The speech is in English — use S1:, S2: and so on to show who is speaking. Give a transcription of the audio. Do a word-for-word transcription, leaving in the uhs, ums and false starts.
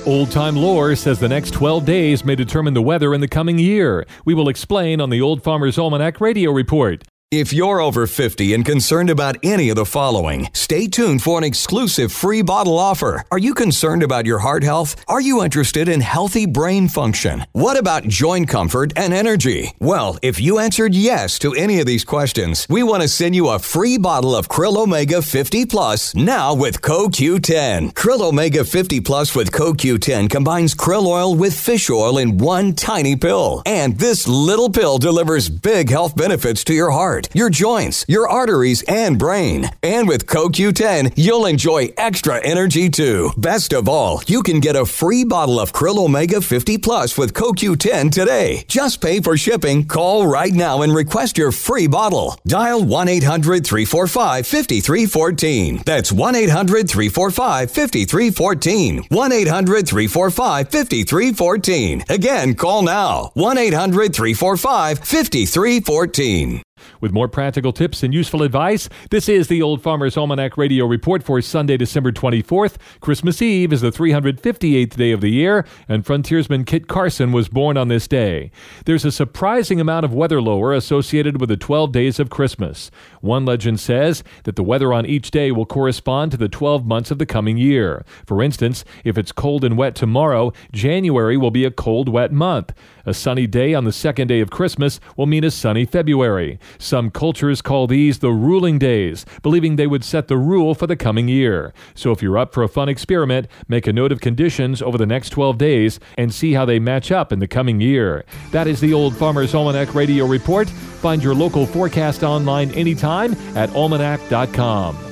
S1: Old Time Lore says the next twelve days may determine the weather in the coming year. We will explain on the Old Farmer's Almanac Radio Report.
S2: If you're over fifty and concerned about any of the following, stay tuned for an exclusive free bottle offer. Are you concerned about your heart health? Are you interested in healthy brain function? What about joint comfort and energy? Well, if you answered yes to any of these questions, we want to send you a free bottle of Krill Omega fifty Plus now with Co Q ten. Krill Omega fifty Plus with Co Q ten combines krill oil with fish oil in one tiny pill. And this little pill delivers big health benefits to your heart, your joints, your arteries, and brain. And with Co Q ten, you'll enjoy extra energy too. Best of all, you can get a free bottle of Krill Omega fifty Plus with Co Q ten today. Just pay for shipping. Call right now and request your free bottle. Dial one eight hundred three four five five three one four. That's one eight hundred three four five five three one four. one eight hundred three four five five three one four. Again, call now. one eight hundred three four five five three one four.
S1: With more practical tips and useful advice, this is the Old Farmer's Almanac Radio Report for Sunday, December twenty-fourth. Christmas Eve is the three hundred fifty-eighth day of the year, and frontiersman Kit Carson was born on this day. There's a surprising amount of weather lore associated with the twelve days of Christmas. One legend says that the weather on each day will correspond to the twelve months of the coming year. For instance, if it's cold and wet tomorrow, January will be a cold, wet month. A sunny day on the second day of Christmas will mean a sunny February. Some cultures call these the ruling days, believing they would set the rule for the coming year. So if you're up for a fun experiment, make a note of conditions over the next twelve days and see how they match up in the coming year. That is the Old Farmer's Almanac Radio Report. Find your local forecast online anytime at almanac dot com.